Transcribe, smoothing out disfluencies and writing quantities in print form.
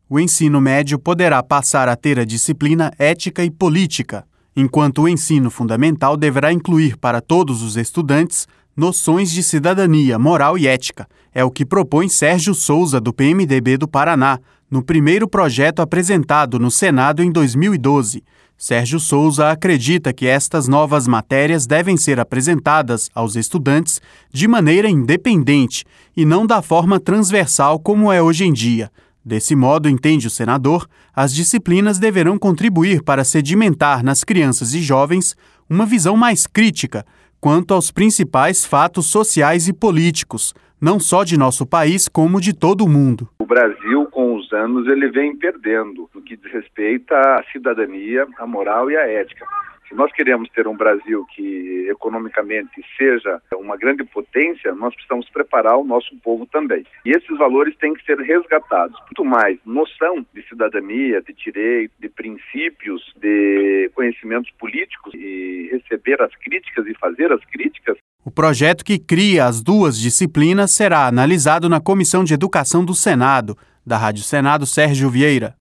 o ensino médio poderá passar a ter a disciplina Ética e Política, enquanto o ensino fundamental deverá incluir para todos os estudantes noções de cidadania, moral e ética. É o que propõe Sérgio Souza, do PMDB do Paraná, no primeiro projeto apresentado no Senado em 2012. Sérgio Souza acredita que estas novas matérias devem ser apresentadas aos estudantes de maneira independente e não da forma transversal como é hoje em dia. Desse modo, entende o senador, as disciplinas deverão contribuir para sedimentar nas crianças e jovens uma visão mais crítica quanto aos principais fatos sociais e políticos, não só de nosso país, como de todo o mundo. O Brasil, com os anos, ele vem perdendo no que diz respeito à cidadania, à moral e à ética. Se nós queremos ter um Brasil que economicamente seja uma grande potência, nós precisamos preparar o nosso povo também. E esses valores têm que ser resgatados. Muito mais noção de cidadania, de direito, de princípios, de conhecimentos políticos e receber as críticas e fazer as críticas. O projeto que cria as duas disciplinas será analisado na Comissão de Educação do Senado. Da Rádio Senado, Sérgio Vieira.